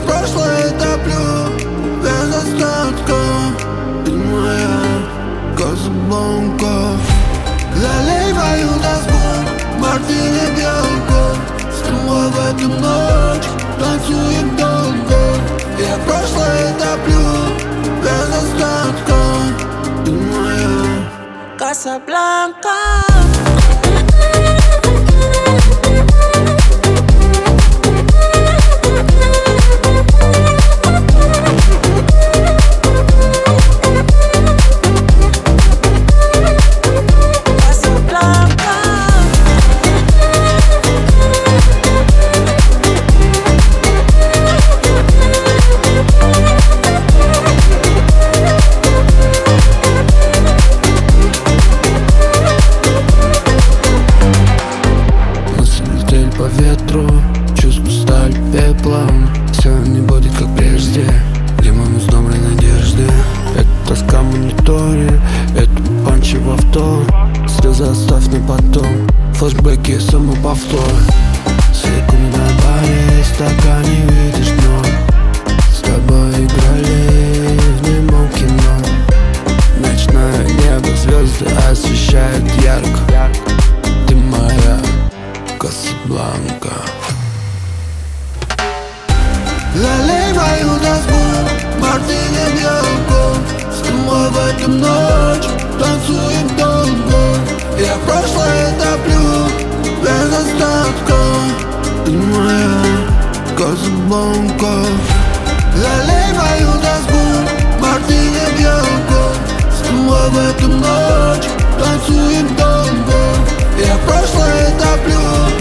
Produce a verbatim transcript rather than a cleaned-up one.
прошлое топлю без остатка. Ты моя Казабланка. Залей мою тоску, мартини белку. С тобой в эту ночь танцуем долго. Я прошлое топлю без остатка. Ты моя Казабланка. По ветру, чувства стали пеплом. Все не будет как прежде, лимон из доброй надежды. Это тоска в мониторе, это панчи в авто. Слезы оставь на потом, флешбеки, самоповтор. Секунда баре, стакане видишь дно. С тобой играли в немом кино. Ночное небо, звезды освещают ярко. Ты моя Казабланка. Залей мою тоску, мартини белку. С тобой в эту ночь танцуем долго. Я прошлое топлю без остатка. Ты моя Казабланка. Залей мою тоску, мартини белку. С тобой в эту ночь танцуем долго. Я прошлое топлю